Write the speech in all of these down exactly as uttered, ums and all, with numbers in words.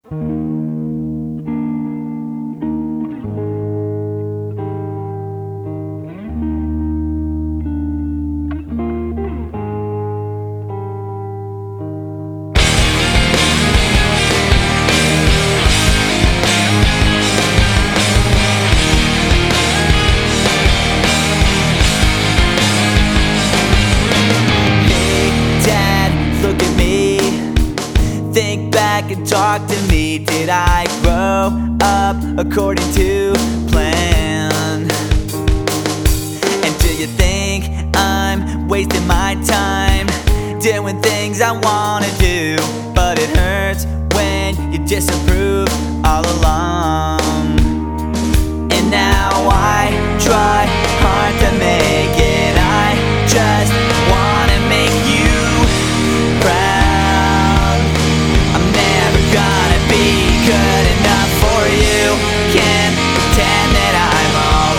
Think back and talk to me. Did I grow up according to plan? And do you think I'm wasting my time doing things I wanna do? But it hurts when you disapprove all along. And now I try hard to make it. I just wanna make you proud. Good enough for you. Can't pretend that I'm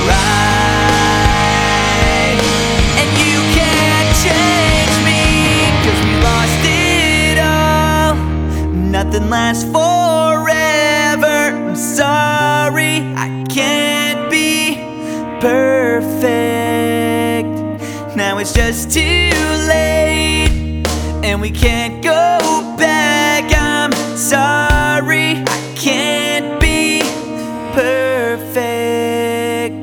alright. And you can't change me, 'cause we lost it all. Nothing lasts forever. I'm sorry, I can't be perfect. Now it's just too late, and we can't go back. I'm sorry, I can't be perfect.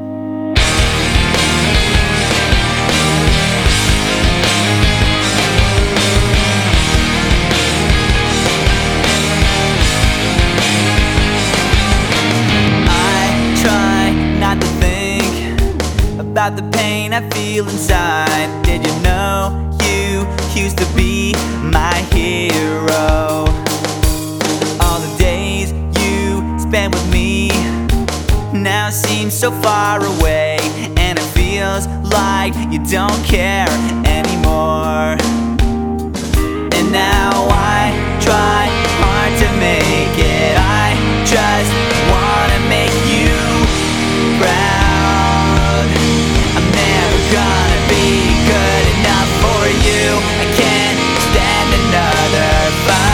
I try not to think about the pain I feel inside. Did you know you used to be my hero? Spent with me now seems so far away, and it feels like you don't care anymore. And now I try hard to make it. I just wanna make you proud. I'm never gonna be good enough for you. I can't stand another fight.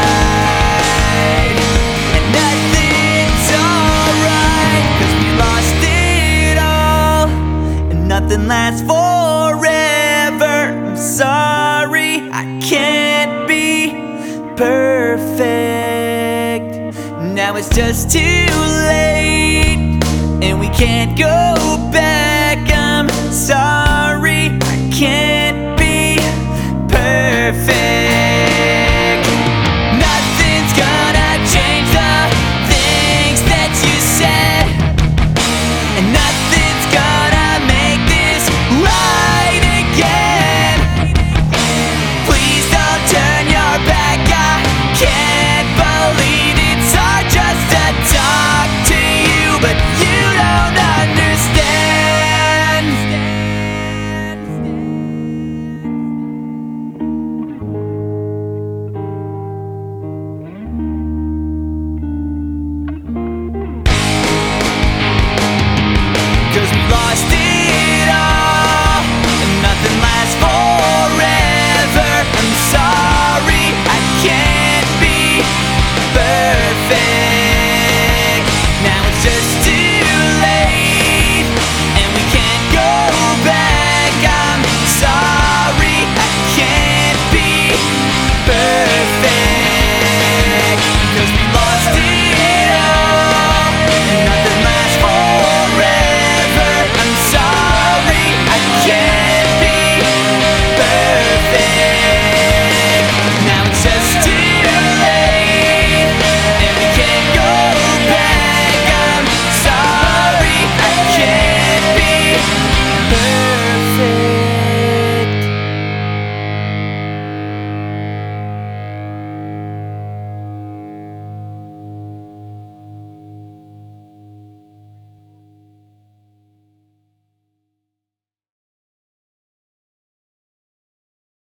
Nothing lasts forever. I'm sorry, I can't be perfect. Now it's just too late, and we can't go back. I'm sorry.